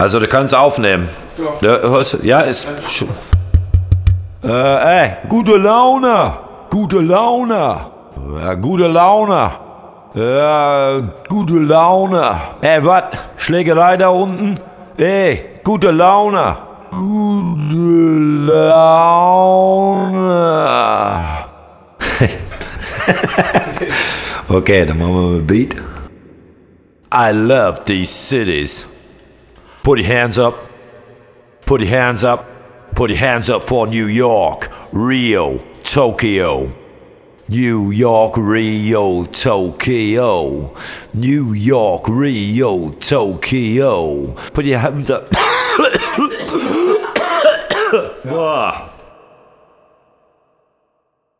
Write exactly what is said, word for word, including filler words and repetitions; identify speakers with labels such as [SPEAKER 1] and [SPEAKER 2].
[SPEAKER 1] Also du kannst aufnehmen. Ja, hörst du? Ja, ist schon. Äh, ey, gute Laune, gute Laune, ja, gute Laune, ja, gute Laune. Ey, was? Schlägerei da unten? Ey, gute Laune, gute Laune. Okay, dann machen wir mal ein Beat. I love these cities. Put your hands up. Put your hands up. Put your hands up for New York, Rio, Tokyo. New York, Rio, Tokyo. New York, Rio, Tokyo. Put your hands up. Boah.